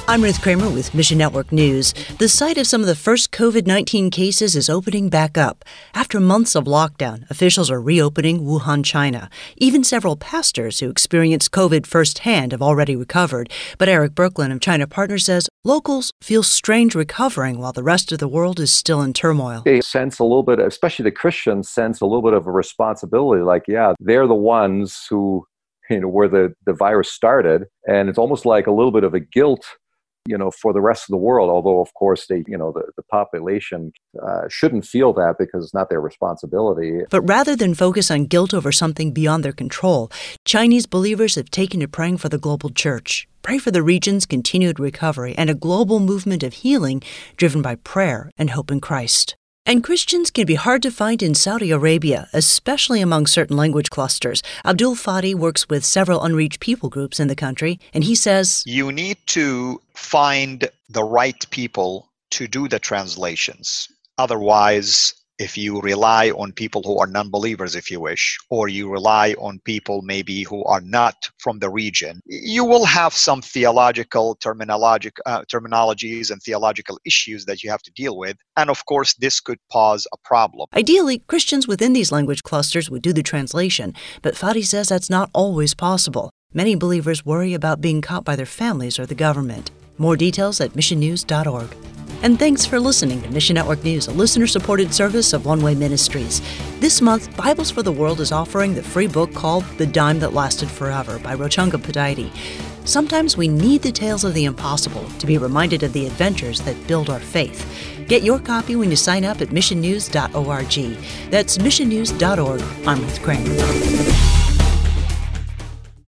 I'm Ruth Kramer with Mission Network News. The site of some of the first COVID-19 cases is opening back up. After months of lockdown, officials are reopening Wuhan, China. Even several pastors who experienced COVID firsthand have already recovered. But Eric Berkland of China Partner says locals feel strange recovering while the rest of the world is still in turmoil. They sense a little bit, especially the Christians, sense a little bit of a responsibility. Like, they're the ones who, where the virus started. And it's almost like a little bit of a guilt for the rest of the world, although, of course, the population shouldn't feel that because it's not their responsibility. But rather than focus on guilt over something beyond their control, Chinese believers have taken to praying for the global church. Pray for the region's continued recovery and a global movement of healing driven by prayer and hope in Christ. And Christians can be hard to find in Saudi Arabia, especially among certain language clusters. Abdul Fadi works with several unreached people groups in the country, and he says, you need to find the right people to do the translations. Otherwise, if you rely on people who are non-believers, if you wish, or you rely on people maybe who are not from the region, you will have some theological terminologies and theological issues that you have to deal with. And of course, this could cause a problem. Ideally, Christians within these language clusters would do the translation, but Fadi says that's not always possible. Many believers worry about being caught by their families or the government. More details at missionnews.org. And thanks for listening to Mission Network News, a listener-supported service of One Way Ministries. This month, Bibles for the World is offering the free book called The Dime That Lasted Forever by Rochunga Pudaiti. Sometimes we need the tales of the impossible to be reminded of the adventures that build our faith. Get your copy when you sign up at missionnews.org. That's missionnews.org. I'm Ruth Kramer.